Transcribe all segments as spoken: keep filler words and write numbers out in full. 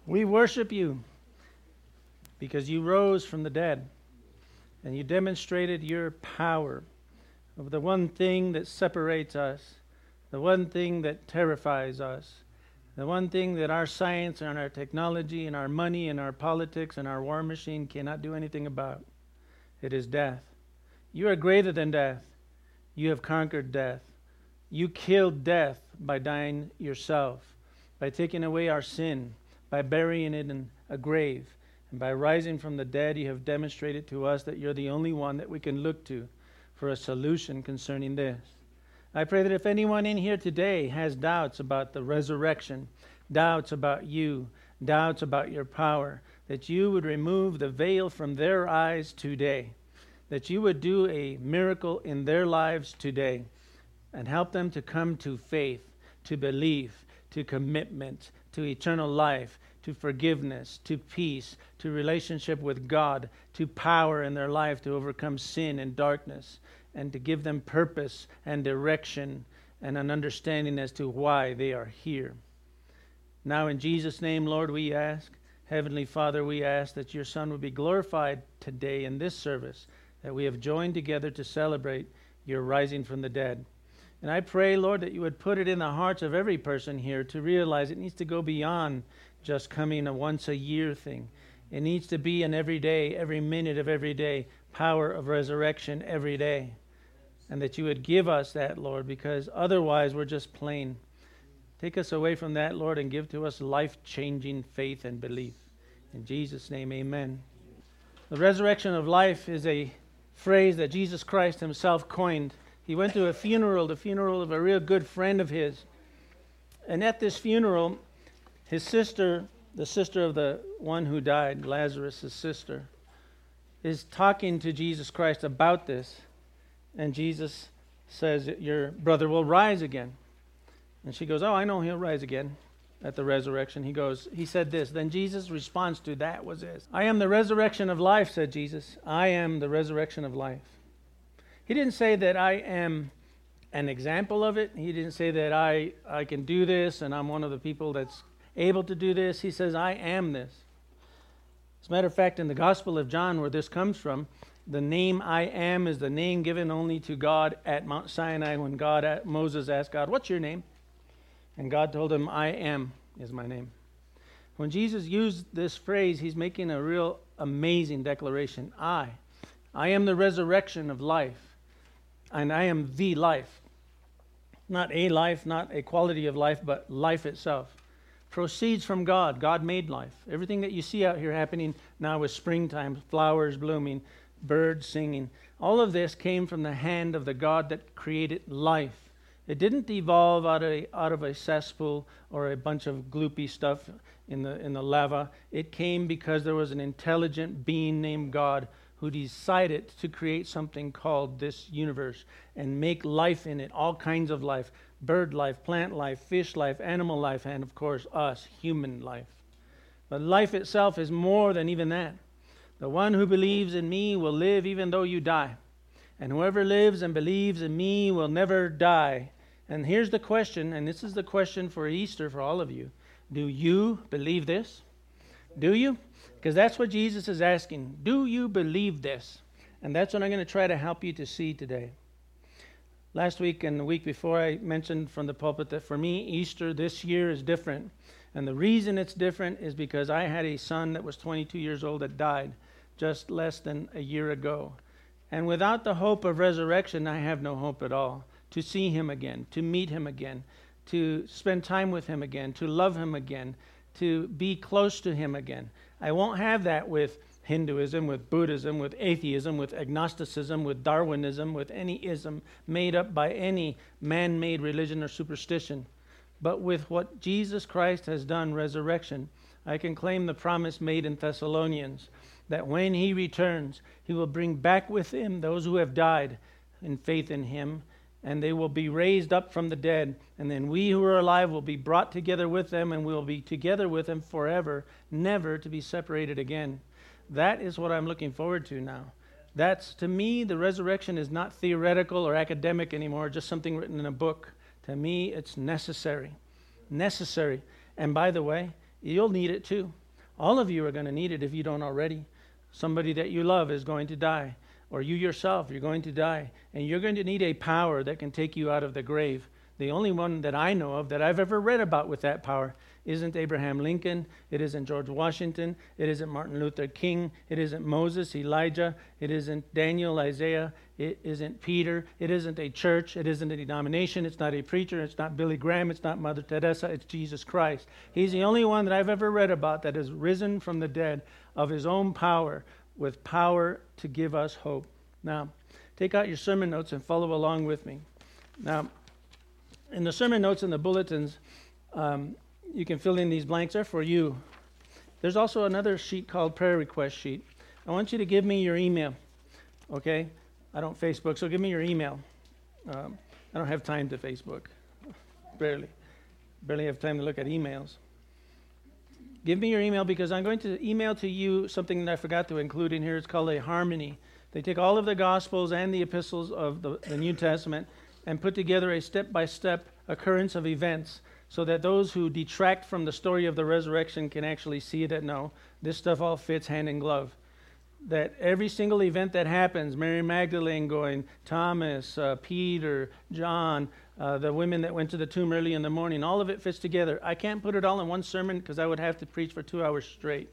We worship you because you rose from the dead and you demonstrated your power of the one thing that separates us, the one thing that terrifies us, the one thing that our science and our technology and our money and our politics and our war machine cannot do anything about. It is death. You are greater than death. You have conquered death. You killed death by dying yourself, by taking away our sin, by burying it in a grave, and by rising from the dead. You have demonstrated to us that you're the only one that we can look to for a solution concerning this. I pray that if anyone in here today has doubts about the resurrection, doubts about you, doubts about your power, that you would remove the veil from their eyes today, that you would do a miracle in their lives today and help them to come to faith, to belief, to commitment, to eternal life, to forgiveness, to peace, to relationship with God, to power in their life to overcome sin and darkness, and to give them purpose and direction and an understanding as to why they are here. Now in Jesus' name, Lord, we ask, Heavenly Father, we ask that your Son would be glorified today in this service, that we have joined together to celebrate your rising from the dead. And I pray, Lord, that you would put it in the hearts of every person here to realize it needs to go beyond just coming a once a year thing. It needs to be an everyday, every minute of every day, power of resurrection every day. And that you would give us that, Lord, because otherwise we're just plain. Take us away from that, Lord, and give to us life-changing faith and belief. In Jesus' name, amen. The resurrection of life is a phrase that Jesus Christ himself coined. He went to a funeral, the funeral of a real good friend of his. And at this funeral, his sister, the sister of the one who died, Lazarus' sister, is talking to Jesus Christ about this. And Jesus says, your brother will rise again. And she goes, oh, I know he'll rise again at the resurrection. He goes, he said this. Then Jesus' response to that was this. I am the resurrection of life, said Jesus. I am the resurrection of life. He didn't say that I am an example of it. He didn't say that I, I can do this and I'm one of the people that's able to do this. He says, I am this. As a matter of fact, in the Gospel of John, where this comes from, the name I am is the name given only to God at Mount Sinai when God, Moses asked God, what's your name? And God told him, I am is my name. When Jesus used this phrase, he's making a real amazing declaration. I, I am the resurrection of life, and I am the life. Not a life, not a quality of life, but life itself. Proceeds from God. God made life. Everything that you see out here happening now is springtime, flowers blooming, birds singing. All of this came from the hand of the God that created life. It didn't evolve out of a, out of a cesspool or a bunch of gloopy stuff in the in the lava. It came because there was an intelligent being named God who decided to create something called this universe and make life in it, all kinds of life, bird life, plant life, fish life, animal life, and of course us, human life. But life itself is more than even that. The one who believes in me will live even though you die. And whoever lives and believes in me will never die. And here's the question, and this is the question for Easter for all of you. Do you believe this? Do you? Because that's what Jesus is asking. Do you believe this? And that's what I'm going to try to help you to see today. Last week and the week before, I mentioned from the pulpit that for me, Easter this year is different. And the reason it's different is because I had a son that was twenty-two years old that died just less than a year ago. And without the hope of resurrection, I have no hope at all. To see him again, to meet him again, to spend time with him again, to love him again, to be close to him again. I won't have that with Hinduism, with Buddhism, with atheism, with agnosticism, with Darwinism, with any ism made up by any man-made religion or superstition. But with what Jesus Christ has done, resurrection, I can claim the promise made in Thessalonians, that when he returns, he will bring back with him those who have died in faith in him, and they will be raised up from the dead. And then we who are alive will be brought together with them, and we will be together with them forever, never to be separated again. That is what I'm looking forward to now. That's, to me, the resurrection is not theoretical or academic anymore, just something written in a book. To me, it's necessary. Necessary. And by the way, you'll need it too. All of you are going to need it if you don't already. Somebody that you love is going to die, or you yourself, you're going to die, and you're going to need a power that can take you out of the grave. The only one that I know of that I've ever read about with that power isn't Abraham Lincoln, it isn't George Washington, it isn't Martin Luther King, it isn't Moses, Elijah, it isn't Daniel, Isaiah, it isn't Peter, it isn't a church, it isn't a denomination, it's not a preacher, it's not Billy Graham, it's not Mother Teresa, it's Jesus Christ. He's the only one that I've ever read about that has risen from the dead of his own power, with power to give us hope. Now, take out your sermon notes and follow along with me. Now, in the sermon notes and the bulletins, um, you can fill in these blanks. They're for you. There's also another sheet called prayer request sheet. I want you to give me your email, okay? I don't Facebook, so give me your email. Um, I don't have time to Facebook, barely. Barely have time to look at emails. Give me your email because I'm going to email to you something that I forgot to include in here. It's called a harmony. They take all of the Gospels and the epistles of the, the New Testament and put together a step-by-step occurrence of events so that those who detract from the story of the resurrection can actually see that, no, this stuff all fits hand in glove. That every single event that happens, Mary Magdalene going, Thomas, uh, Peter, John, uh, the women that went to the tomb early in the morning, all of it fits together. I can't put it all in one sermon because I would have to preach for two hours straight.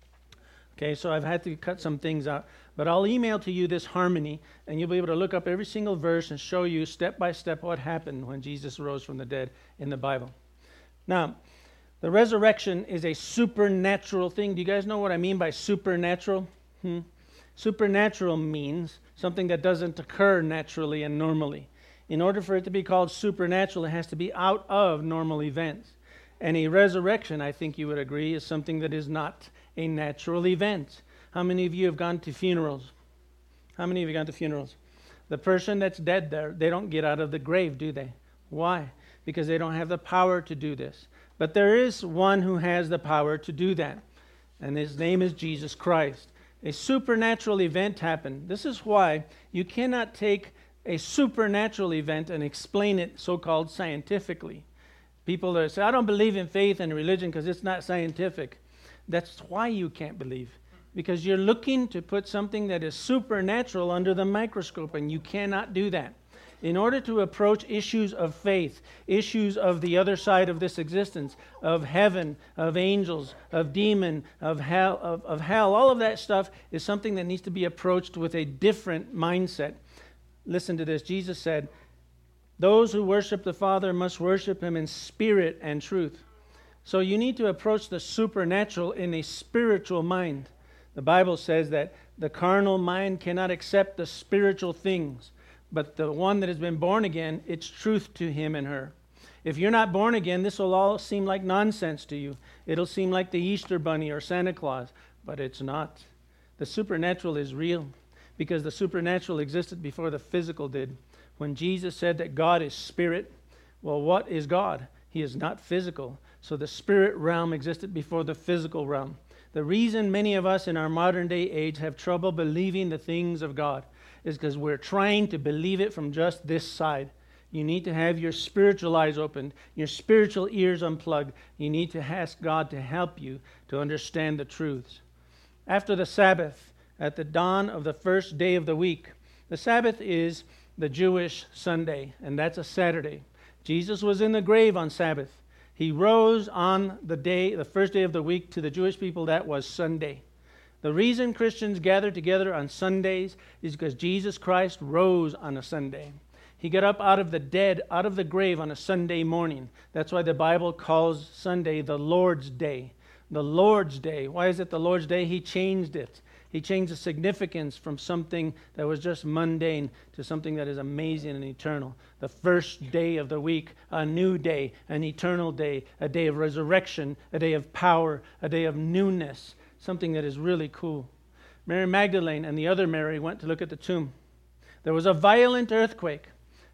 Okay, so I've had to cut some things out. But I'll email to you this harmony, and you'll be able to look up every single verse and show you step by step what happened when Jesus rose from the dead in the Bible. Now, the resurrection is a supernatural thing. Do you guys know what I mean by supernatural? Hmm? Supernatural means something that doesn't occur naturally and normally. In order for it to be called supernatural, it has to be out of normal events. And a resurrection, I think you would agree, is something that is not a natural event. How many of you have gone to funerals? How many of you have gone to funerals? The person that's dead there, they don't get out of the grave, do they? Why? Because they don't have the power to do this. But there is one who has the power to do that. And his name is Jesus Christ. A supernatural event happened. This is why you cannot take a supernatural event and explain it so-called scientifically. People that say, I don't believe in faith and religion because it's not scientific. That's why you can't believe. Because you're looking to put something that is supernatural under the microscope, and you cannot do that. In order to approach issues of faith, issues of the other side of this existence, of heaven, of angels, of demon, of hell, of, of hell, all of that stuff is something that needs to be approached with a different mindset. Listen to this. Jesus said, those who worship the Father must worship him in spirit and truth. So you need to approach the supernatural in a spiritual mind. The Bible says that the carnal mind cannot accept the spiritual things, but the one that has been born again, it's truth to him and her. If you're not born again, this will all seem like nonsense to you. It'll seem like the Easter Bunny or Santa Claus, but it's not. The supernatural is real because the supernatural existed before the physical did. When Jesus said that God is spirit, well, what is God? He is not physical. So the spirit realm existed before the physical realm. The reason many of us in our modern day age have trouble believing the things of God is because we're trying to believe it from just this side. You need to have your spiritual eyes opened, your spiritual ears unplugged. You need to ask God to help you to understand the truths. After the Sabbath, at the dawn of the first day of the week, the Sabbath is the Jewish Sunday, and that's a Saturday. Jesus was in the grave on Sabbath. He rose on the day, the first day of the week, to the Jewish people. That was Sunday. The reason Christians gather together on Sundays is because Jesus Christ rose on a Sunday. He got up out of the dead, out of the grave on a Sunday morning. That's why the Bible calls Sunday the Lord's Day. The Lord's Day. Why is it the Lord's Day? He changed it. He changed the significance from something that was just mundane to something that is amazing and eternal. The first day of the week, a new day, an eternal day, a day of resurrection, a day of power, a day of newness, something that is really cool. Mary Magdalene and the other Mary went to look at the tomb. There was a violent earthquake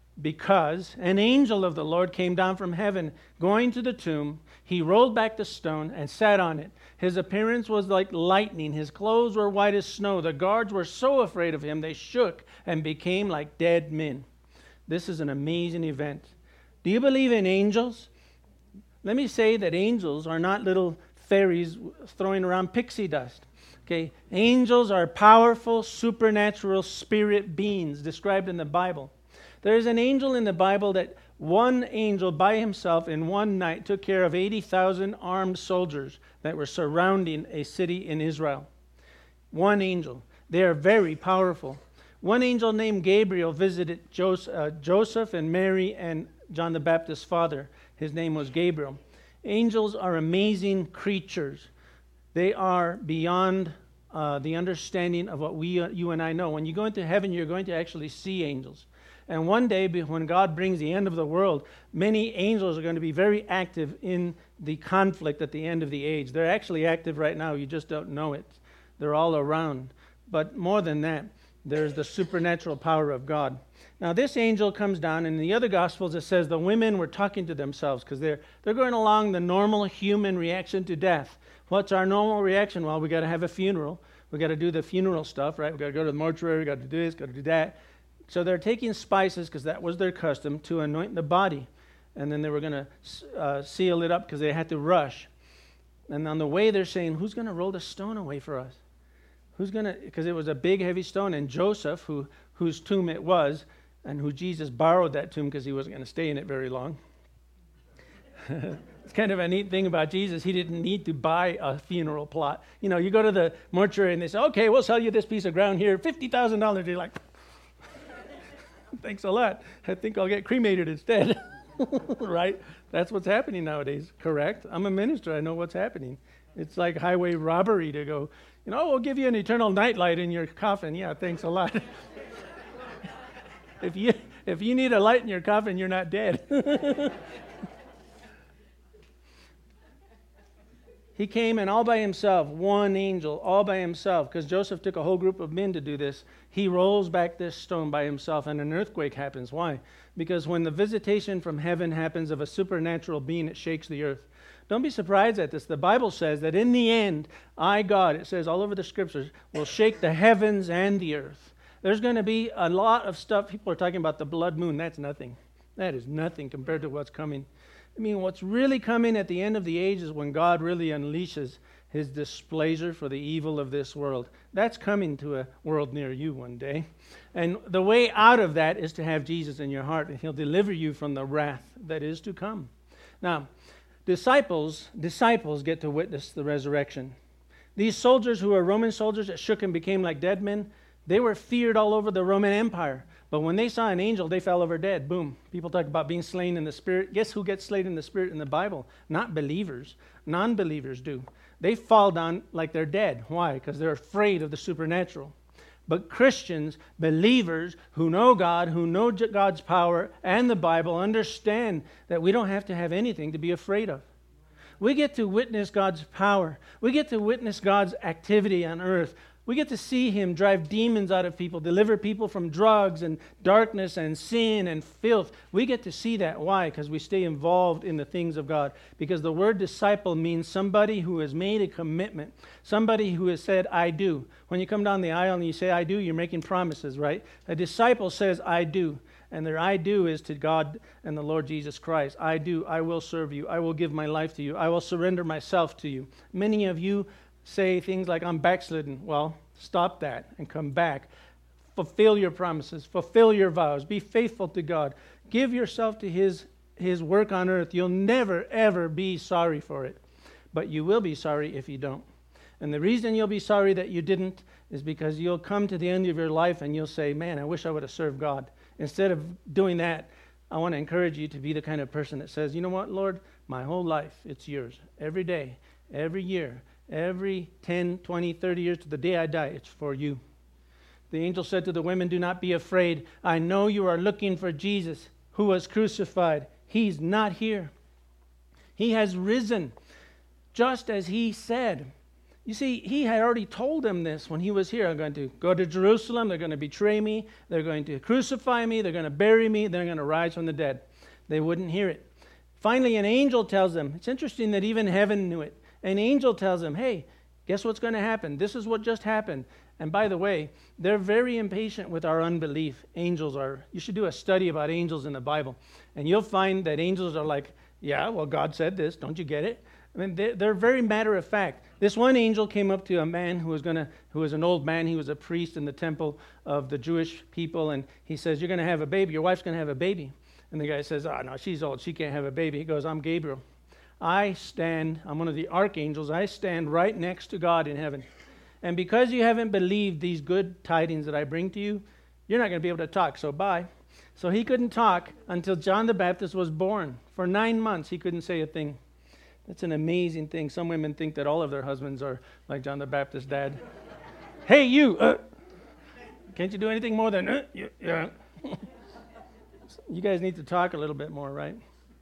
because an angel of the Lord came down from heaven, going to the tomb. He rolled back the stone and sat on it. His appearance was like lightning. His clothes were white as snow. The guards were so afraid of him, they shook and became like dead men. This is an amazing event. Do you believe in angels? Let me say that angels are not little fairies throwing around pixie dust. Okay, angels are powerful, supernatural spirit beings described in the Bible. There's an angel in the Bible that one angel by himself in one night took care of eighty thousand armed soldiers that were surrounding a city in Israel. One angel. They are very powerful. One angel named Gabriel visited Joseph and Mary and John the Baptist's father. His name was Gabriel. Angels are amazing creatures. They are beyond uh, the understanding of what we, uh, you and I know. When you go into heaven, you're going to actually see angels. And one day, when God brings the end of the world, many angels are going to be very active in the conflict at the end of the age. They're actually active right now. You just don't know it. They're all around. But more than that, there's the supernatural power of God. Now, this angel comes down, and in the other Gospels it says the women were talking to themselves because they're, they're going along the normal human reaction to death. What's our normal reaction? Well, we got to have a funeral. We got to do the funeral stuff, right? We got to go to the mortuary. We got to do this, got to do that. So they're taking spices, because that was their custom, to anoint the body. And then they were going to uh, seal it up because they had to rush. And on the way, they're saying, who's going to roll the stone away for us? Who's going to, because it was a big, heavy stone. And Joseph, who whose tomb it was, and who Jesus borrowed that tomb because he wasn't going to stay in it very long. It's kind of a neat thing about Jesus. He didn't need to buy a funeral plot. You know, you go to the mortuary and they say, okay, we'll sell you this piece of ground here, fifty thousand dollars. You're like, thanks a lot. I think I'll get cremated instead. Right? That's what's happening nowadays, correct? I'm a minister. I know what's happening. It's like highway robbery to go, you know, we'll give you an eternal nightlight in your coffin. Yeah, thanks a lot. if you if you need a light in your coffin, you're not dead. He came and all by himself, one angel, all by himself, because Joseph took a whole group of men to do this. He rolls back this stone by himself, and an earthquake happens. Why? Because when the visitation from heaven happens of a supernatural being, it shakes the earth. Don't be surprised at this. The Bible says that in the end, I, God, it says all over the scriptures, will shake the heavens and the earth. There's going to be a lot of stuff. People are talking about the blood moon. That's nothing. That is nothing compared to what's coming. I mean, what's really coming at the end of the age is when God really unleashes his displeasure for the evil of this world. That's coming to a world near you one day. And the way out of that is to have Jesus in your heart, and he'll deliver you from the wrath that is to come. Now, disciples, disciples get to witness the resurrection. These soldiers who were Roman soldiers that shook and became like dead men, they were feared all over the Roman Empire. But when they saw an angel, they fell over dead. Boom. People talk about being slain in the spirit. Guess who gets slain in the spirit in the Bible? Not believers. Non-believers do. They fall down like they're dead. Why? Because they're afraid of the supernatural. But Christians, believers who know God, who know God's power and the Bible, understand that we don't have to have anything to be afraid of. We get to witness God's power. We get to witness God's activity on earth. We get to see him drive demons out of people, deliver people from drugs and darkness and sin and filth. We get to see that. Why? Because we stay involved in the things of God. Because the word disciple means somebody who has made a commitment, somebody who has said, I do. When you come down the aisle and you say, I do, you're making promises, right? A disciple says, I do. And their I do is to God and the Lord Jesus Christ. I do. I will serve you. I will give my life to you. I will surrender myself to you. Many of you say things like, I'm backslidden. Well, stop that and come back. Fulfill your promises. Fulfill your vows. Be faithful to God. Give yourself to his, his work on earth. You'll never, ever be sorry for it. But you will be sorry if you don't. And the reason you'll be sorry that you didn't is because you'll come to the end of your life and you'll say, man, I wish I would have served God. Instead of doing that, I want to encourage you to be the kind of person that says, you know what, Lord, my whole life, it's yours. Every day, every year, every ten, twenty, thirty years to the day I die, it's for you. The angel said to the women, do not be afraid. I know you are looking for Jesus who was crucified. He's not here. He has risen, just as he said. You see, he had already told them this when he was here. I'm going to go to Jerusalem. They're going to betray me. They're going to crucify me. They're going to bury me. They're going to rise from the dead. They wouldn't hear it. Finally, an angel tells them. It's interesting that even heaven knew it. An angel tells them, hey, guess what's going to happen? This is what just happened. And by the way, they're very impatient with our unbelief. Angels are. You should do a study about angels in the Bible. And you'll find that angels are like, yeah, well, God said this. Don't you get it? I mean, they, they're very matter of fact. This one angel came up to a man who was gonna, who was an old man. He was a priest in the temple of the Jewish people, and he says, "You're going to have a baby. Your wife's going to have a baby." And the guy says, "Oh, no, she's old. She can't have a baby." He goes, "I'm Gabriel. I stand, I'm one of the archangels. I stand right next to God in heaven. And because you haven't believed these good tidings that I bring to you, you're not going to be able to talk, so bye." So he couldn't talk until John the Baptist was born. For nine months, he couldn't say a thing. That's an amazing thing. Some women think that all of their husbands are like John the Baptist's dad. "Hey, you, uh, can't you do anything more than, uh, yeah, yeah." You guys need to talk a little bit more, right?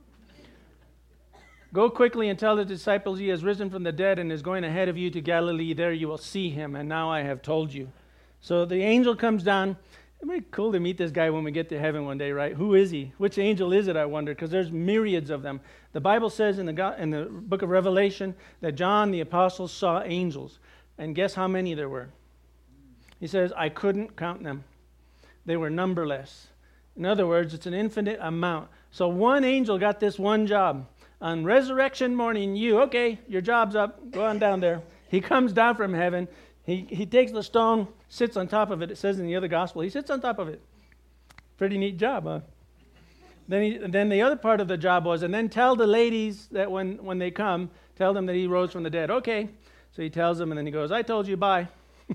"Go quickly and tell the disciples he has risen from the dead and is going ahead of you to Galilee. There you will see him, and now I have told you." So the angel comes down. It'd be cool to meet this guy when we get to heaven one day, right? Who is he? Which angel is it, I wonder? Because there's myriads of them. The Bible says in the, God, in the book of Revelation that John the apostle saw angels. And guess how many there were? He says, "I couldn't count them. They were numberless." In other words, it's an infinite amount. So one angel got this one job. On resurrection morning, you, okay, your job's up. Go on down there. He comes down from heaven. He he takes the stone, sits on top of it. It says in the other gospel, he sits on top of it. Pretty neat job, huh? Then he, then the other part of the job was, and then tell the ladies that when, when they come, tell them that he rose from the dead. Okay. So he tells them, and then he goes, "I told you, bye."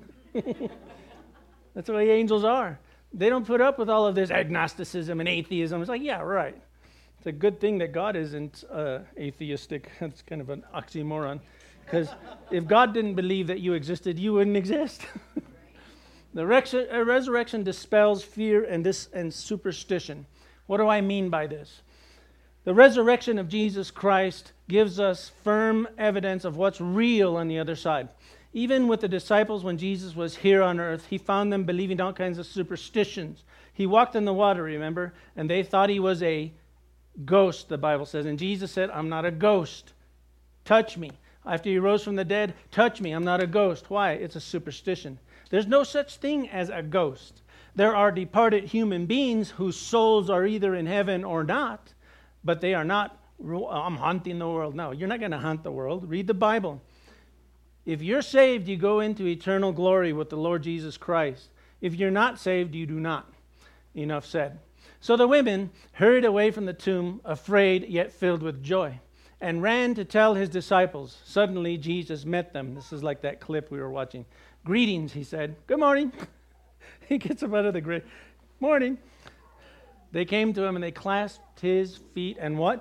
That's the way angels are. They don't put up with all of this agnosticism and atheism. It's like, yeah, right. It's a good thing that God isn't uh, atheistic. That's kind of an oxymoron. Because if God didn't believe that you existed, you wouldn't exist. The rex- uh, resurrection dispels fear and, dis- and superstition. What do I mean by this? The resurrection of Jesus Christ gives us firm evidence of what's real on the other side. Even with the disciples when Jesus was here on earth, he found them believing all kinds of superstitions. He walked in the water, remember? And they thought he was a ghost, the Bible says. And Jesus said, "I'm not a ghost. Touch me." After he rose from the dead, "Touch me. I'm not a ghost." Why? It's a superstition. There's no such thing as a ghost. There are departed human beings whose souls are either in heaven or not, but they are not, "I'm haunting the world." No, you're not going to haunt the world. Read the Bible. If you're saved, you go into eternal glory with the Lord Jesus Christ. If you're not saved, you do not. Enough said. So the women hurried away from the tomb, afraid yet filled with joy, and ran to tell his disciples. Suddenly Jesus met them. This is like that clip we were watching. "Greetings," he said. "Good morning." He gets up out of the grave. "Morning." They came to him and they clasped his feet and what?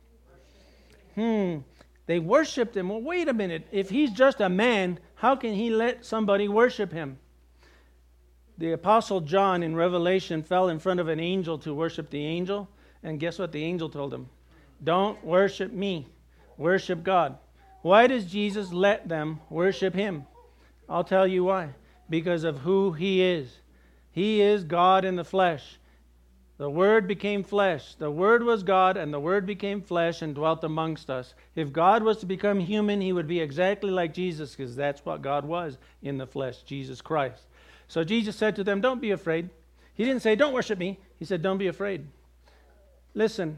Hmm. They worshiped him. Well, wait a minute. If he's just a man, how can he let somebody worship him? The Apostle John in Revelation fell in front of an angel to worship the angel. And guess what the angel told him? "Don't worship me. Worship God." Why does Jesus let them worship him? I'll tell you why. Because of who he is. He is God in the flesh. The Word became flesh. The Word was God, and the Word became flesh and dwelt amongst us. If God was to become human, he would be exactly like Jesus, because that's what God was in the flesh, Jesus Christ. So Jesus said to them, "Don't be afraid." He didn't say, "Don't worship me." He said, "Don't be afraid." Listen,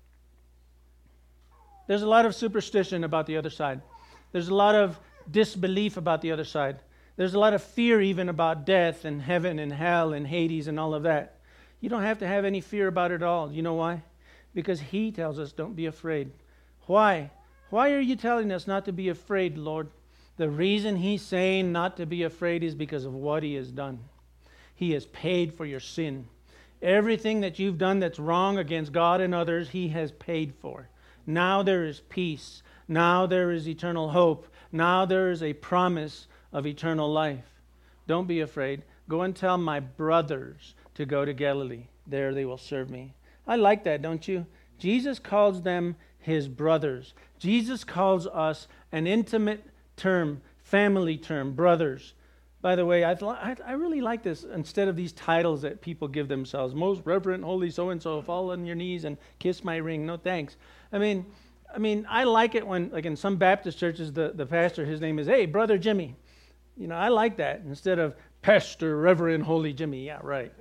there's a lot of superstition about the other side. There's a lot of disbelief about the other side. There's a lot of fear even about death and heaven and hell and Hades and all of that. You don't have to have any fear about it all. You know why? Because he tells us don't be afraid. Why? Why are you telling us not to be afraid, Lord? The reason he's saying not to be afraid is because of what he has done. He has paid for your sin. Everything that you've done that's wrong against God and others, he has paid for. Now there is peace. Now there is eternal hope. Now there is a promise of eternal life. Don't be afraid. Go and tell my brothers to go to Galilee. There they will serve me. I like that, don't you? Jesus calls them his brothers. Jesus calls us an intimate term, family term, brothers. By the way, I, th- I really like this instead of these titles that people give themselves. Most Reverend Holy So-and-so, fall on your knees and kiss my ring. No thanks. I mean, I mean, I like it when, like in some Baptist churches, the, the pastor, his name is, "Hey, Brother Jimmy." You know, I like that instead of Pastor Reverend Holy Jimmy. Yeah, right.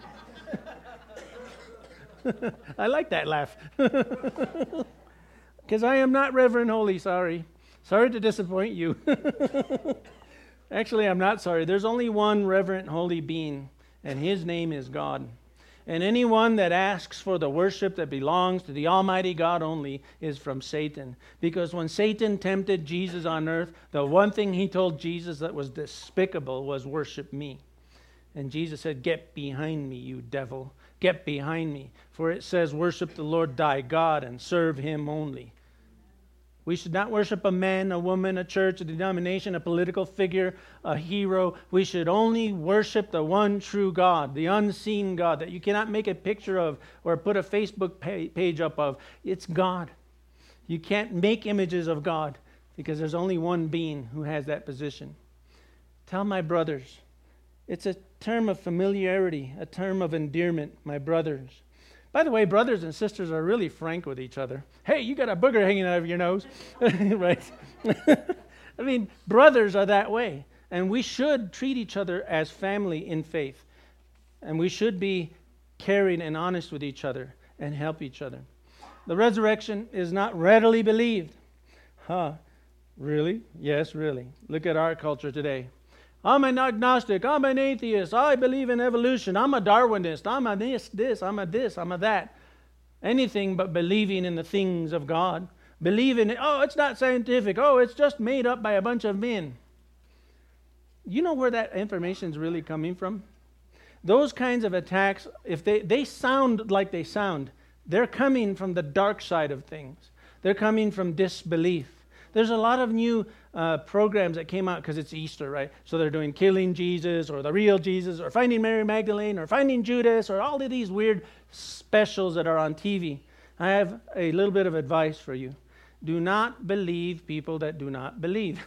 I like that laugh. Because I am not Reverend Holy, sorry. Sorry to disappoint you. Actually, I'm not sorry. There's only one Reverend Holy being, and his name is God. And anyone that asks for the worship that belongs to the Almighty God only is from Satan. Because when Satan tempted Jesus on earth, the one thing he told Jesus that was despicable was worship me. And Jesus said, get behind me, you devil. Get behind me. For it says, worship the Lord thy God and serve him only. We should not worship a man, a woman, a church, a denomination, a political figure, a hero. We should only worship the one true God, the unseen God that you cannot make a picture of or put a Facebook page up of. It's God. You can't make images of God because there's only one being who has that position. Tell my brothers. It's a term of familiarity, a term of endearment, my brothers. By the way, brothers and sisters are really frank with each other. Hey, you got a booger hanging out of your nose. Right? I mean, brothers are that way. And we should treat each other as family in faith. And we should be caring and honest with each other and help each other. The resurrection is not readily believed. Huh? Really? Yes, really. Look at our culture today. I'm an agnostic. I'm an atheist. I believe in evolution. I'm a Darwinist. I'm a this, this. I'm a this. I'm a that. Anything but believing in the things of God. Believing it. Oh, it's not scientific. Oh, it's just made up by a bunch of men. You know where that information is really coming from? Those kinds of attacks, if they, they sound like they sound, they're coming from the dark side of things. They're coming from disbelief. There's a lot of new uh, programs that came out because it's Easter, right? So they're doing Killing Jesus or The Real Jesus or Finding Mary Magdalene or Finding Judas or all of these weird specials that are on T V. I have a little bit of advice for you. Do not believe people that do not believe.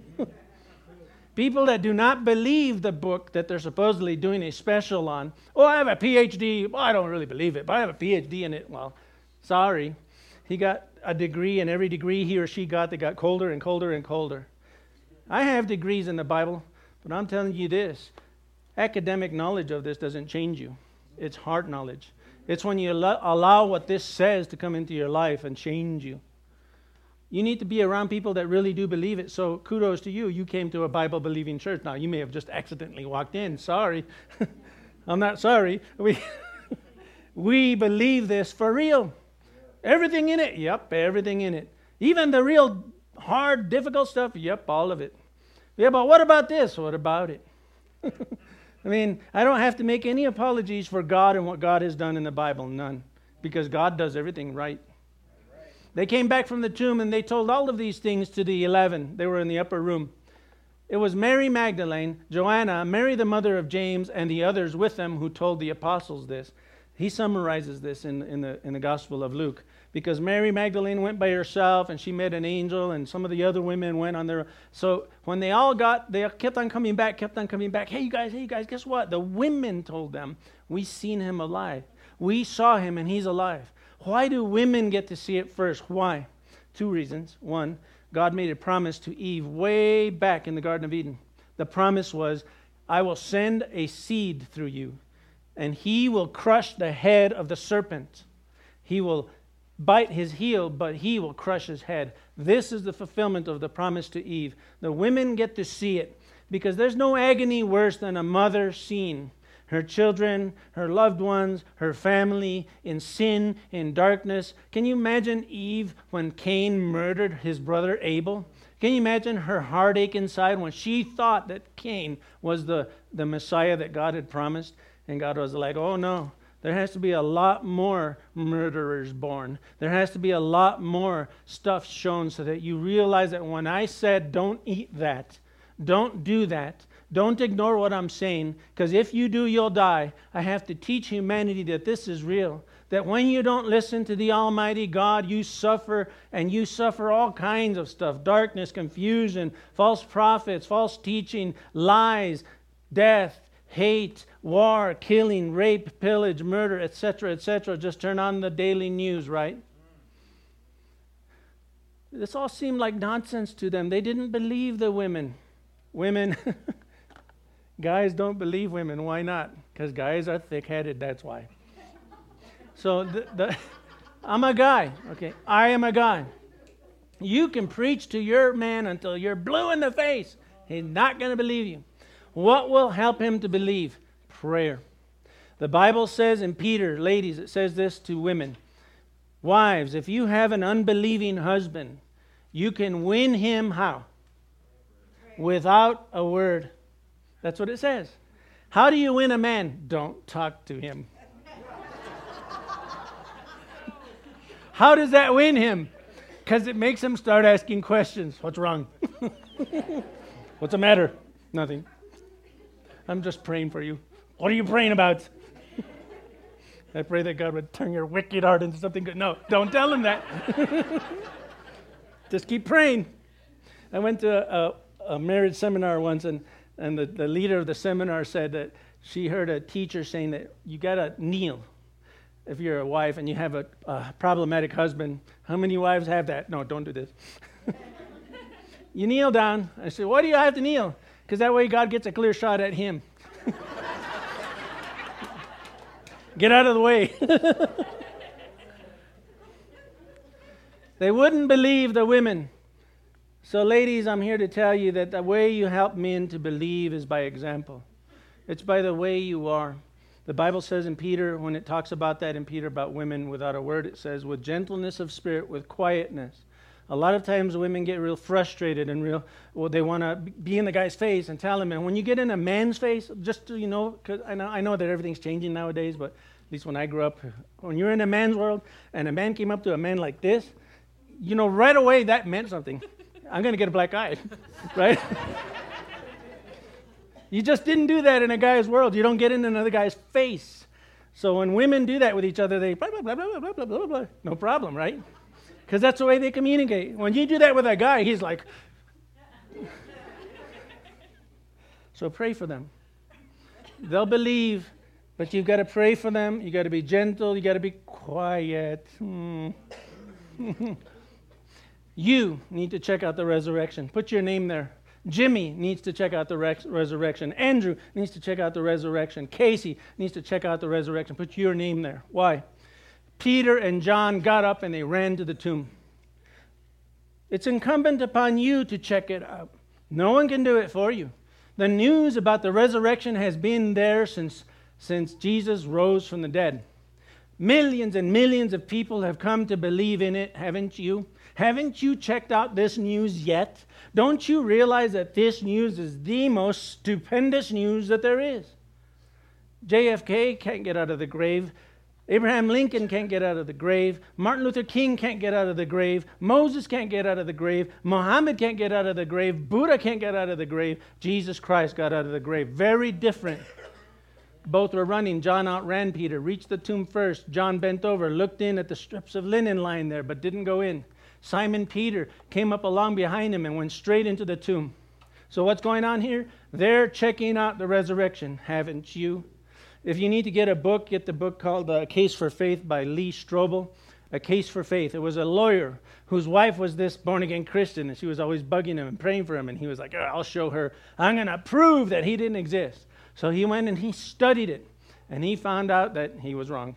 People that do not believe the book that they're supposedly doing a special on. Oh, I have a P H D. Well, I don't really believe it, but I have a P H D in it. Well, sorry. He got a degree, and every degree he or she got, they got colder and colder and colder. I have degrees in the Bible, but I'm telling you this. Academic knowledge of this doesn't change you. It's heart knowledge. It's when you allow what this says to come into your life and change you. You need to be around people that really do believe it. So kudos to you. You came to a Bible-believing church. Now, you may have just accidentally walked in. Sorry. I'm not sorry. We, we believe this for real. Everything in it? Yep, everything in it. Even the real hard, difficult stuff? Yep, all of it. Yeah, but what about this? What about it? I mean, I don't have to make any apologies for God and what God has done in the Bible. None. Because God does everything right. They came back from the tomb and they told all of these things to the eleven. They were in the upper room. It was Mary Magdalene, Joanna, Mary the mother of James, and the others with them who told the apostles this. He summarizes this in, in, the, in the Gospel of Luke. Because Mary Magdalene went by herself and she met an angel and some of the other women went on their... So when they all got... They kept on coming back, kept on coming back. Hey, you guys, hey, you guys, guess what? The women told them, we seen him alive. We saw him and he's alive. Why do women get to see it first? Why? Two reasons. One, God made a promise to Eve way back in the Garden of Eden. The promise was, I will send a seed through you, and he will crush the head of the serpent. He will bite his heel, but he will crush his head. This is the fulfillment of the promise to Eve. The women get to see it, because there's no agony worse than a mother seeing her children, her loved ones, her family in sin, in darkness. Can you imagine Eve when Cain murdered his brother Abel? Can you imagine her heartache inside when she thought that Cain was the, the Messiah that God had promised? And God was like, oh no, there has to be a lot more murderers born. There has to be a lot more stuff shown so that you realize that when I said don't eat that, don't do that, don't ignore what I'm saying, because if you do, you'll die. I have to teach humanity that this is real. That when you don't listen to the Almighty God, you suffer, and you suffer all kinds of stuff. Darkness, confusion, false prophets, false teaching, lies, death, hate, war, killing, rape, pillage, murder, et cetera, et cetera. Just turn on the daily news, right? This all seemed like nonsense to them. They didn't believe the women. Women... Guys don't believe women. Why not? Because guys are thick-headed, that's why. So the, the, I'm a guy, okay? I am a guy. You can preach to your man until you're blue in the face. He's not going to believe you. What will help him to believe? Prayer. The Bible says in Peter, ladies, it says this to women. Wives, if you have an unbelieving husband, you can win him how? Without a word. That's what it says. How do you win a man? Don't talk to him. How does that win him? Because it makes him start asking questions. What's wrong? What's the matter? Nothing. I'm just praying for you. What are you praying about? I pray that God would turn your wicked heart into something good. No, don't tell him that. Just keep praying. I went to a, a marriage seminar once, and, and the, the leader of the seminar said that she heard a teacher saying that you got to kneel if you're a wife and you have a, a problematic husband. How many wives have that? No, don't do this. You kneel down. I said, why do you have to kneel? Because that way God gets a clear shot at him. Get out of the way. They wouldn't believe the women. So ladies, I'm here to tell you that the way you help men to believe is by example. It's by the way you are. The Bible says in Peter, when it talks about that in Peter about women without a word, it says with gentleness of spirit, with quietness. A lot of times women get real frustrated and real, well, they want to be in the guy's face and tell him. And when you get in a man's face, just to, you know, because I know, I know that everything's changing nowadays, but at least when I grew up, when you're in a man's world and a man came up to a man like this, you know, right away that meant something. I'm going to get a black eye, right? You just didn't do that in a guy's world. You don't get in another guy's face. So when women do that with each other, they blah, blah, blah, blah, blah, blah, blah, blah. No problem, right? Because that's the way they communicate. When you do that with a guy, he's like... So pray for them. They'll believe, but you've got to pray for them. You've got to be gentle. You've got to be quiet. Hmm. You need to check out the resurrection. Put your name there. Jimmy needs to check out the res- resurrection. Andrew needs to check out the resurrection. Casey needs to check out the resurrection. Put your name there. Why? Peter and John got up and they ran to the tomb. It's incumbent upon you to check it out. No one can do it for you. The news about the resurrection has been there since, since Jesus rose from the dead. Millions and millions of people have come to believe in it, haven't you? Haven't you checked out this news yet? Don't you realize that this news is the most stupendous news that there is? J F K can't get out of the grave. Abraham Lincoln can't get out of the grave. Martin Luther King can't get out of the grave. Moses can't get out of the grave. Muhammad can't get out of the grave. Buddha can't get out of the grave. Jesus Christ got out of the grave. Very different. Both were running. John outran Peter, reached the tomb first. John bent over, looked in at the strips of linen lying there, but didn't go in. Simon Peter came up along behind him and went straight into the tomb. So what's going on here? They're checking out the resurrection, haven't you? If you need to get a book, get the book called A Case for Faith by Lee Strobel. A Case for Faith. It was a lawyer whose wife was this born-again Christian, and she was always bugging him and praying for him, and he was like, oh, I'll show her. I'm going to prove that he didn't exist. So he went and he studied it, and he found out that he was wrong.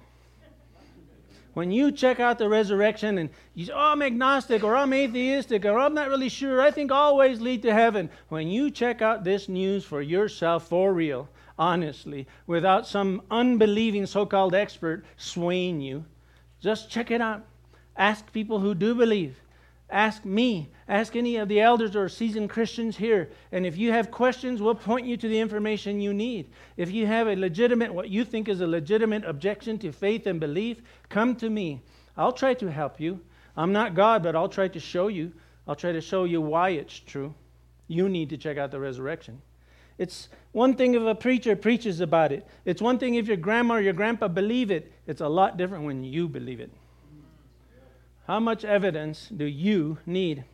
When you check out the resurrection and you say, oh, I'm agnostic, or I'm atheistic, or I'm not really sure, I think all ways lead to heaven. When you check out this news for yourself, for real, honestly, without some unbelieving so-called expert swaying you, just check it out. Ask people who do believe. Ask me. Ask any of the elders or seasoned Christians here. And if you have questions, we'll point you to the information you need. If you have a legitimate, what you think is a legitimate objection to faith and belief, come to me. I'll try to help you. I'm not God, but I'll try to show you. I'll try to show you why it's true. You need to check out the resurrection. It's one thing if a preacher preaches about it. It's one thing if your grandma or your grandpa believe it. It's a lot different when you believe it. How much evidence do you need?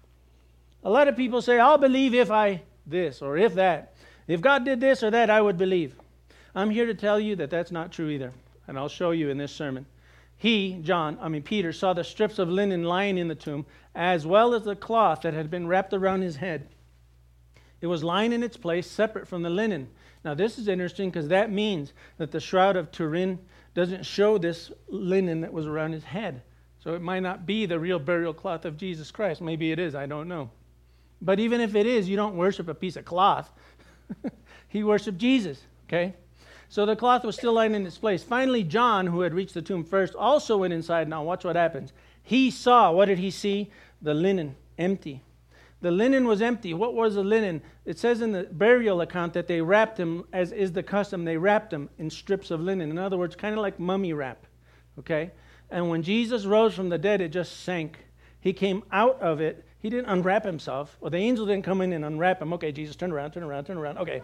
A lot of people say, I'll believe if I this or if that. If God did this or that, I would believe. I'm here to tell you that that's not true either. And I'll show you in this sermon. He, John, I mean Peter, saw the strips of linen lying in the tomb, as well as the cloth that had been wrapped around his head. It was lying in its place, separate from the linen. Now this is interesting because that means that the shroud of Turin doesn't show this linen that was around his head. So it might not be the real burial cloth of Jesus Christ. Maybe it is, I don't know. But even if it is, you don't worship a piece of cloth. He worshiped Jesus, okay? So the cloth was still lying in its place. Finally, John, who had reached the tomb first, also went inside. Now watch what happens. He saw, what did he see? The linen, empty. The linen was empty. What was the linen? It says in the burial account that they wrapped him, as is the custom, they wrapped him in strips of linen. In other words, kind of like mummy wrap, okay? And when Jesus rose from the dead, it just sank. He came out of it. He didn't unwrap himself. Or the angel didn't come in and unwrap him. Okay, Jesus, turn around, turn around, turn around. Okay.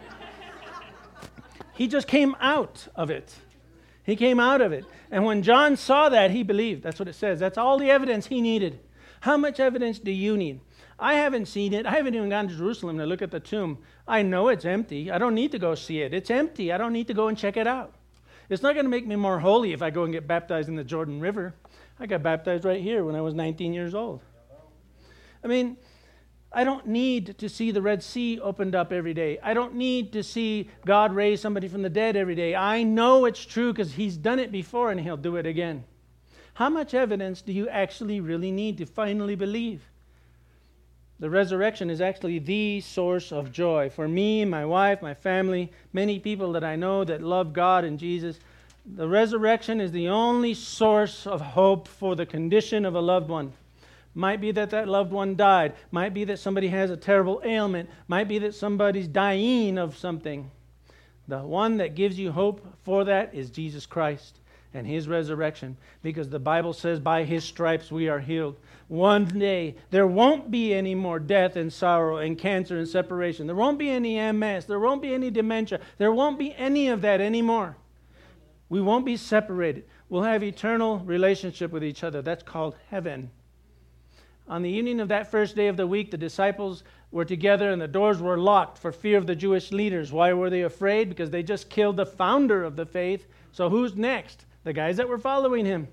He just came out of it. He came out of it. And when John saw that, he believed. That's what it says. That's all the evidence he needed. How much evidence do you need? I haven't seen it. I haven't even gone to Jerusalem to look at the tomb. I know it's empty. I don't need to go see it. It's empty. I don't need to go and check it out. It's not going to make me more holy if I go and get baptized in the Jordan River. I got baptized right here when I was nineteen years old. I mean, I don't need to see the Red Sea opened up every day. I don't need to see God raise somebody from the dead every day. I know it's true because he's done it before and he'll do it again. How much evidence do you actually really need to finally believe? The resurrection is actually the source of joy. For me, my wife, my family, many people that I know that love God and Jesus, the resurrection is the only source of hope for the condition of a loved one. Might be that that loved one died. Might be that somebody has a terrible ailment. Might be that somebody's dying of something. The one that gives you hope for that is Jesus Christ and his resurrection, because the Bible says by his stripes we are healed. One day there won't be any more death and sorrow and cancer and separation. There won't be any M S. There won't be any dementia. There won't be any of that anymore. We won't be separated. We'll have eternal relationship with each other. That's called heaven. On the evening of that first day of the week, the disciples were together and the doors were locked for fear of the Jewish leaders. Why were they afraid? Because they just killed the founder of the faith. So who's next? The guys that were following him.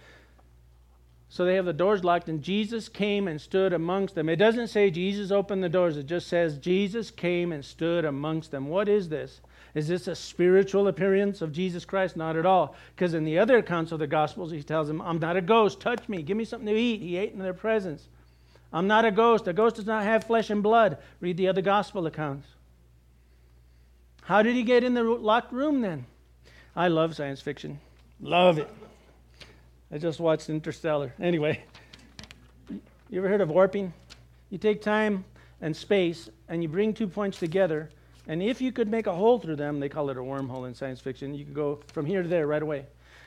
So they have the doors locked, and Jesus came and stood amongst them. It doesn't say Jesus opened the doors. It just says Jesus came and stood amongst them. What is this? Is this a spiritual appearance of Jesus Christ? Not at all. Because in the other accounts of the Gospels, he tells them, I'm not a ghost. Touch me. Give me something to eat. He ate in their presence. I'm not a ghost. A ghost does not have flesh and blood. Read the other Gospel accounts. How did he get in the locked room then? I love science fiction. Love it. I just watched Interstellar. Anyway, you ever heard of warping? You take time and space and you bring two points together, and if you could make a hole through them, they call it a wormhole in science fiction, you can go from here to there right away.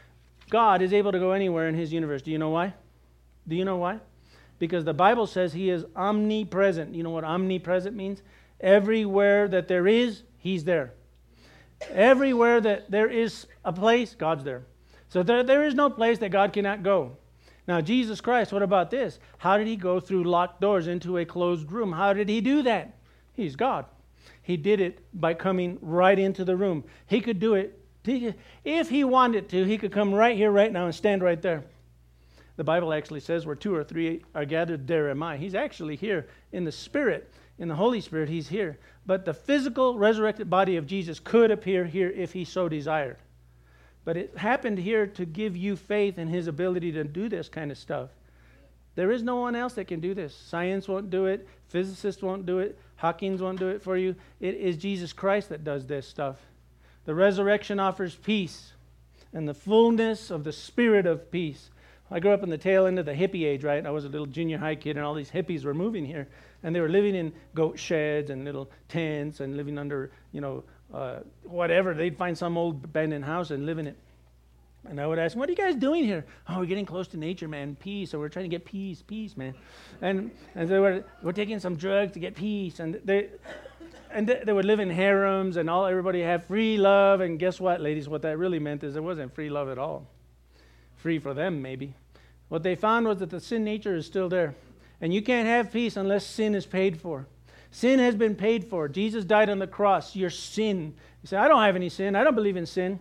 God is able to go anywhere in his universe. Do you know why? Do you know why? Because the Bible says he is omnipresent. You know what omnipresent means? Everywhere that there is, he's there. Everywhere that there is a place, God's there. So there, there is no place that God cannot go. Now, Jesus Christ, what about this? How did he go through locked doors into a closed room? How did he do that? He's God. He did it by coming right into the room. He could do it. If he wanted to, he could come right here, right now, and stand right there. The Bible actually says where two or three are gathered, there am I. He's actually here in the Spirit. In the Holy Spirit, he's here. But the physical resurrected body of Jesus could appear here if he so desired. But it happened here to give you faith in his ability to do this kind of stuff. There is no one else that can do this. Science won't do it. Physicists won't do it. Hawkins won't do it for you. It is Jesus Christ that does this stuff. The resurrection offers peace and the fullness of the spirit of peace. I grew up in the tail end of the hippie age, right? I was a little junior high kid, and all these hippies were moving here. And they were living in goat sheds and little tents and living under, you know, Uh, whatever. They'd find some old abandoned house and live in it. And I would ask them, what are you guys doing here? Oh, we're getting close to nature, man. Peace. So we're trying to get peace, peace, man. And and they were we're taking some drugs to get peace. And they and they, they would live in harems, and all everybody had free love. And guess what, ladies? What that really meant is it wasn't free love at all. Free for them, maybe. What they found was that the sin nature is still there. And you can't have peace unless sin is paid for. Sin has been paid for. Jesus died on the cross. Your sin. You say, I don't have any sin. I don't believe in sin.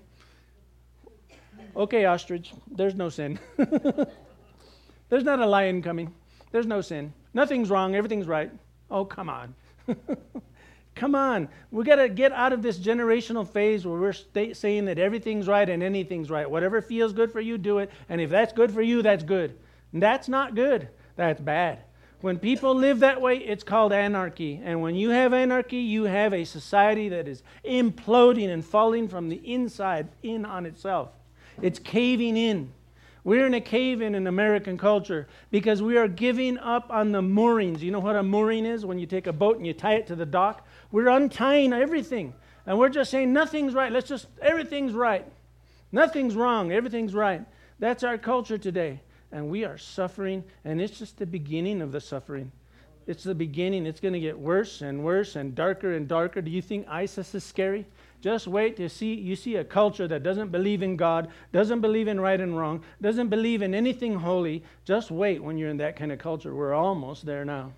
Okay, ostrich. There's no sin. There's not a lion coming. There's no sin. Nothing's wrong. Everything's right. Oh, come on. Come on. We got to get out of this generational phase where we're sta- saying that everything's right and anything's right. Whatever feels good for you, do it. And if that's good for you, that's good. And that's not good. That's bad. When people live that way, it's called anarchy. And when you have anarchy, you have a society that is imploding and falling from the inside in on itself. It's caving in. We're in a cave-in in American culture because we are giving up on the moorings. You know what a mooring is? When you take a boat and you tie it to the dock. We're untying everything. And we're just saying nothing's right. Let's just, everything's right. Nothing's wrong. Everything's right. That's our culture today. And we are suffering. And it's just the beginning of the suffering. It's the beginning. It's going to get worse and worse and darker and darker. Do you think ISIS is scary? Just wait to see, you see a culture that doesn't believe in God, doesn't believe in right and wrong, doesn't believe in anything holy. Just wait when you're in that kind of culture. We're almost there now.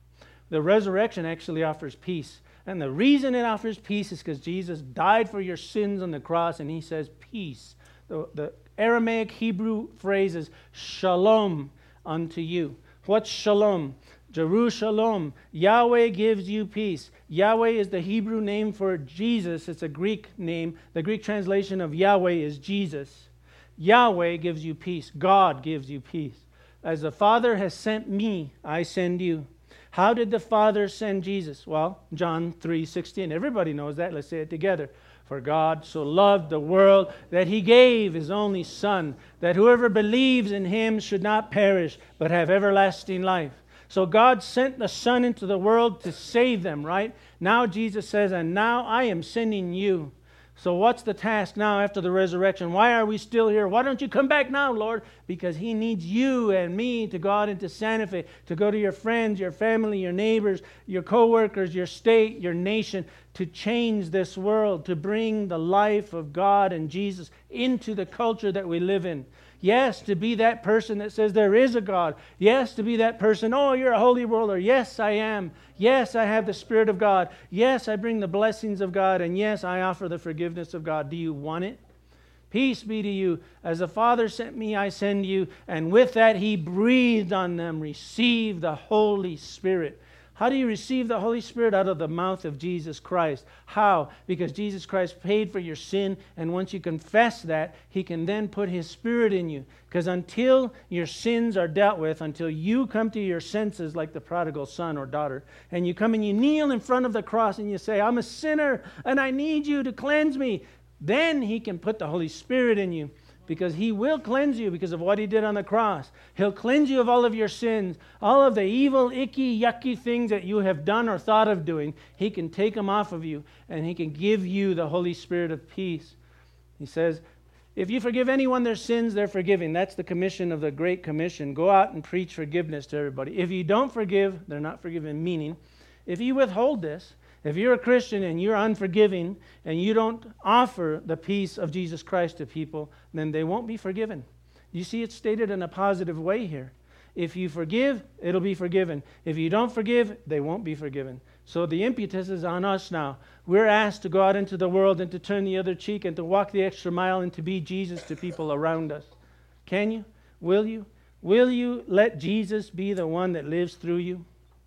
The resurrection actually offers peace. And the reason it offers peace is because Jesus died for your sins on the cross, and he says peace. The, the Aramaic Hebrew phrase is shalom unto you. What's shalom? Jerusalem. Yahweh gives you peace. Yahweh is the Hebrew name for Jesus. It's a Greek name. The Greek translation of Yahweh is Jesus. Yahweh gives you peace. God gives you peace. As the Father has sent me, I send you. How did the Father send Jesus? Well, John three sixteen. Everybody knows that. Let's say it together. For God so loved the world that he gave his only Son, that whoever believes in him should not perish, but have everlasting life. So God sent the Son into the world to save them, right? Now Jesus says, and now I am sending you. So what's the task now after the resurrection? Why are we still here? Why don't you come back now, Lord? Because he needs you and me to go out into Santa Fe, to go to your friends, your family, your neighbors, your co-workers, your state, your nation, to change this world, to bring the life of God and Jesus into the culture that we live in. Yes, to be that person that says there is a God. Yes, to be that person, oh, you're a holy roller. Yes, I am. Yes, I have the Spirit of God. Yes, I bring the blessings of God. And yes, I offer the forgiveness of God. Do you want it? Peace be to you. As the Father sent me, I send you. And with that, he breathed on them. Receive the Holy Spirit. How do you receive the Holy Spirit? Out of the mouth of Jesus Christ. How? Because Jesus Christ paid for your sin, and once you confess that, he can then put his Spirit in you. Because until your sins are dealt with, until you come to your senses like the prodigal son or daughter, and you come and you kneel in front of the cross and you say, I'm a sinner and I need you to cleanse me, then he can put the Holy Spirit in you. Because he will cleanse you because of what he did on the cross. He'll cleanse you of all of your sins, all of the evil, icky, yucky things that you have done or thought of doing. He can take them off of you, and he can give you the Holy Spirit of peace. He says, if you forgive anyone their sins, they're forgiven. That's the commission of the Great Commission. Go out and preach forgiveness to everybody. If you don't forgive, they're not forgiven. Meaning, if you withhold this, if you're a Christian and you're unforgiving and you don't offer the peace of Jesus Christ to people, then they won't be forgiven. You see, it's stated in a positive way here. If you forgive, it'll be forgiven. If you don't forgive, they won't be forgiven. So the impetus is on us now. We're asked to go out into the world and to turn the other cheek and to walk the extra mile and to be Jesus to people around us. Can you? Will you? Will you let Jesus be the one that lives through you?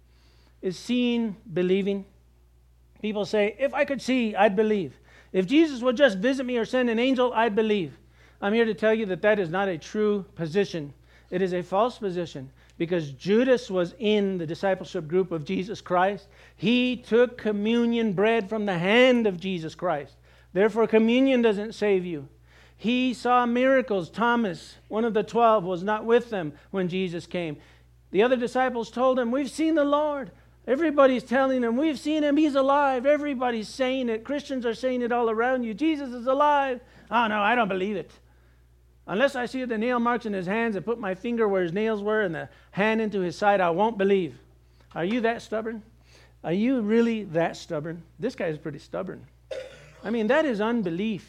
Is seeing believing? People say, if I could see, I'd believe. If Jesus would just visit me or send an angel, I'd believe. I'm here to tell you that that is not a true position. It is a false position because Judas was in the discipleship group of Jesus Christ. He took communion bread from the hand of Jesus Christ. Therefore, communion doesn't save you. He saw miracles. Thomas, one of the twelve, was not with them when Jesus came. The other disciples told him, we've seen the Lord. Everybody's telling him, we've seen him, he's alive. Everybody's saying it. Christians are saying it all around you. Jesus is alive. Oh, no, I don't believe it. Unless I see the nail marks in his hands and put my finger where his nails were and the hand into his side, I won't believe. Are you that stubborn? Are you really that stubborn? This guy is pretty stubborn. I mean, that is unbelief.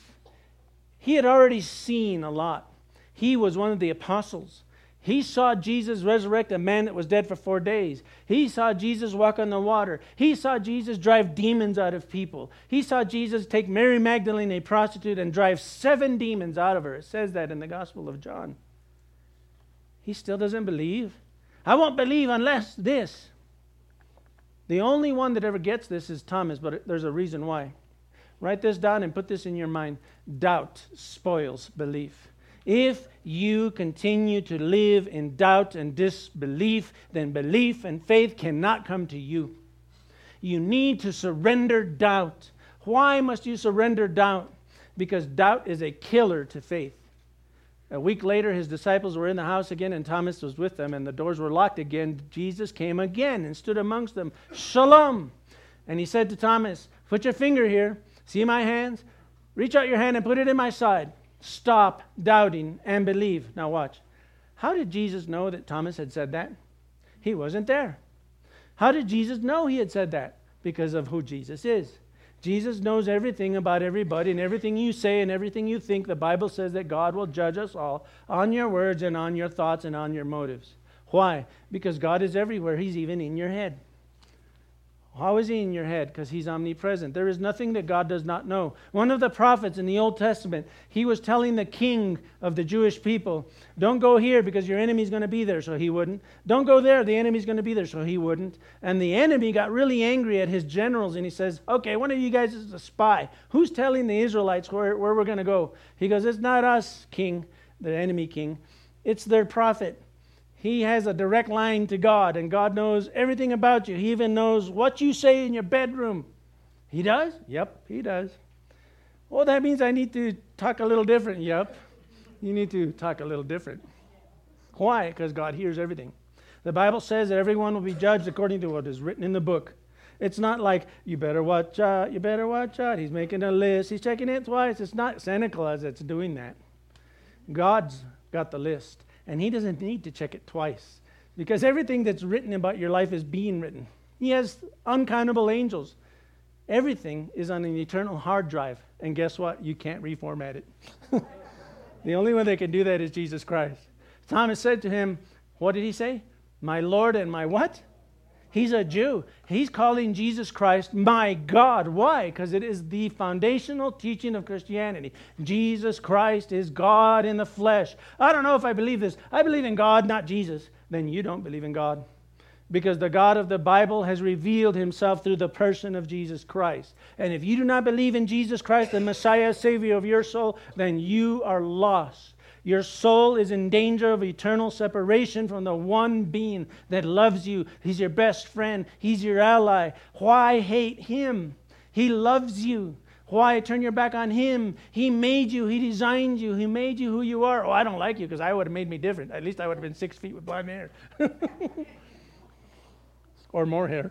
He had already seen a lot. He was one of the apostles. He saw Jesus resurrect a man that was dead for four days. He saw Jesus walk on the water. He saw Jesus drive demons out of people. He saw Jesus take Mary Magdalene, a prostitute, and drive seven demons out of her. It says that in the Gospel of John. He still doesn't believe. I won't believe unless this. The only one that ever gets this is Thomas, but there's a reason why. Write this down and put this in your mind. Doubt spoils belief. If you continue to live in doubt and disbelief, then belief and faith cannot come to you. You need to surrender doubt. Why must you surrender doubt? Because doubt is a killer to faith. A week later, his disciples were in the house again, and Thomas was with them, and the doors were locked again. Jesus came again and stood amongst them. Shalom! And he said to Thomas, put your finger here. See my hands? Reach out your hand and put it in my side. Stop doubting and believe. Now watch. How did Jesus know that Thomas had said that? He wasn't there. How did Jesus know he had said that? Because of who Jesus is. Jesus knows everything about everybody, and everything you say and everything you think. The Bible says that God will judge us all on your words and on your thoughts and on your motives. Why? Because God is everywhere. He's even in your head. How is he in your head? Because he's omnipresent. There is nothing that God does not know. One of the prophets in the Old Testament, he was telling the king of the Jewish people, don't go here because your enemy's going to be there, so he wouldn't. Don't go there, the enemy's going to be there, so he wouldn't. And the enemy got really angry at his generals, and he says, okay, one of you guys is a spy. Who's telling the Israelites where, where we're going to go? He goes, it's not us, king, the enemy king. It's their prophet. He has a direct line to God, and God knows everything about you. He even knows what you say in your bedroom. He does? Yep, he does. Well, that means I need to talk a little different. Yep, you need to talk a little different. Why? Because God hears everything. The Bible says that everyone will be judged according to what is written in the book. It's not like, you better watch out, you better watch out. He's making a list. He's checking it twice. It's not Santa Claus that's doing that. God's got the list. And he doesn't need to check it twice, because everything that's written about your life is being written. He has uncountable angels. Everything is on an eternal hard drive. And guess what? You can't reformat it. The only one that can do that is Jesus Christ. Thomas said to him, what did he say? My Lord and my what? He's a Jew. He's calling Jesus Christ my God. Why? Because it is the foundational teaching of Christianity. Jesus Christ is God in the flesh. I don't know if I believe this. I believe in God, not Jesus. Then you don't believe in God. Because the God of the Bible has revealed himself through the person of Jesus Christ. And if you do not believe in Jesus Christ, the Messiah, Savior of your soul, then you are lost. Your soul is in danger of eternal separation from the one being that loves you. He's your best friend. He's your ally. Why hate him? He loves you. Why turn your back on him? He made you. He designed you. He made you who you are. Oh, I don't like you because I would have made me different. At least I would have been six feet with blonde hair. Or more hair.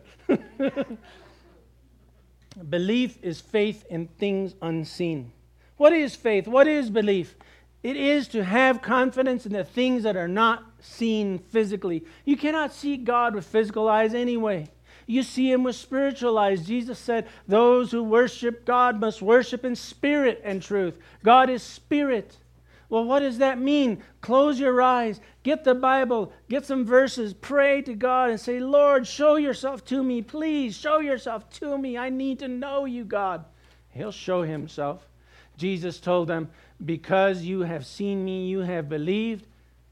Belief is faith in things unseen. What is faith? What is belief? It is to have confidence in the things that are not seen physically. You cannot see God with physical eyes anyway. You see him with spiritual eyes. Jesus said, those who worship God must worship in spirit and truth. God is spirit. Well, what does that mean? Close your eyes, get the Bible, get some verses, pray to God and say, Lord, show yourself to me. Please show yourself to me. I need to know you, God. He'll show himself. Jesus told them, because you have seen me, you have believed.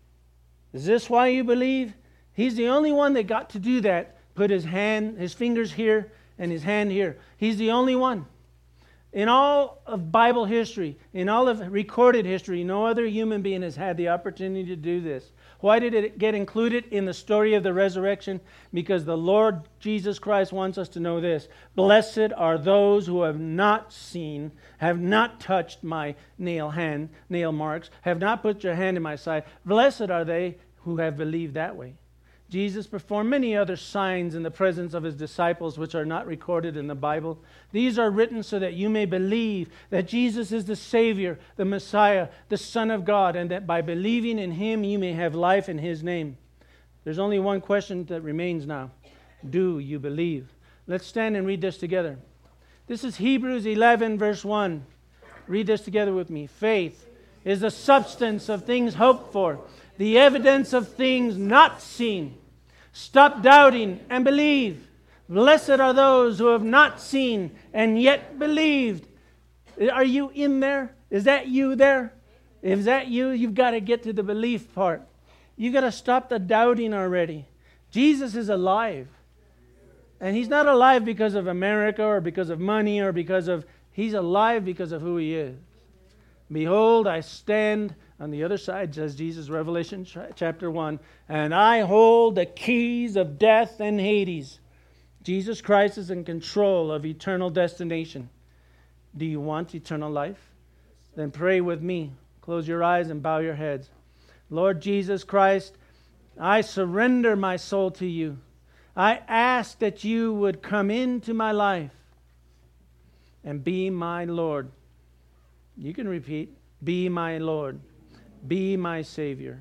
Is this why you believe? He's the only one that got to do that. Put his hand, his fingers here and his hand here. He's the only one. In all of Bible history, in all of recorded history, no other human being has had the opportunity to do this. Why did it get included in the story of the resurrection? Because the Lord Jesus Christ wants us to know this. Blessed are those who have not seen, have not touched my nail hand, nail marks, have not put your hand in my side. Blessed are they who have believed that way. Jesus performed many other signs in the presence of his disciples which are not recorded in the Bible. These are written so that you may believe that Jesus is the Savior, the Messiah, the Son of God, and that by believing in him you may have life in his name. There's only one question that remains now. Do you believe? Let's stand and read this together. This is Hebrews eleven verse one. Read this together with me. Faith is the substance of things hoped for, the evidence of things not seen. Stop doubting and believe. Blessed are those who have not seen and yet believed. Are you in there? Is that you there? If that you, you've got to get to the belief part. You've got to stop the doubting already. Jesus is alive. And he's not alive because of America or because of money or because of... He's alive because of who he is. Behold, I stand on the other side, says Jesus, Revelation chapter one, and I hold the keys of death and Hades. Jesus Christ is in control of eternal destination. Do you want eternal life? Then pray with me. Close your eyes and bow your heads. Lord Jesus Christ, I surrender my soul to you. I ask that you would come into my life and be my Lord. You can repeat, be my Lord. Be my Savior.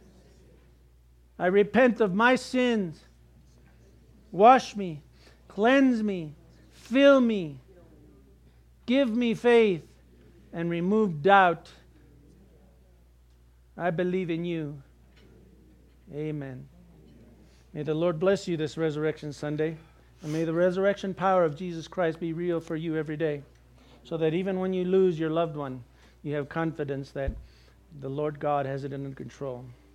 I repent of my sins. Wash me, cleanse me, fill me, give me faith, and remove doubt. I believe in you. Amen. May the Lord bless you this Resurrection Sunday, and may the resurrection power of Jesus Christ be real for you every day, so that even when you lose your loved one, you have confidence that the Lord God has it under control.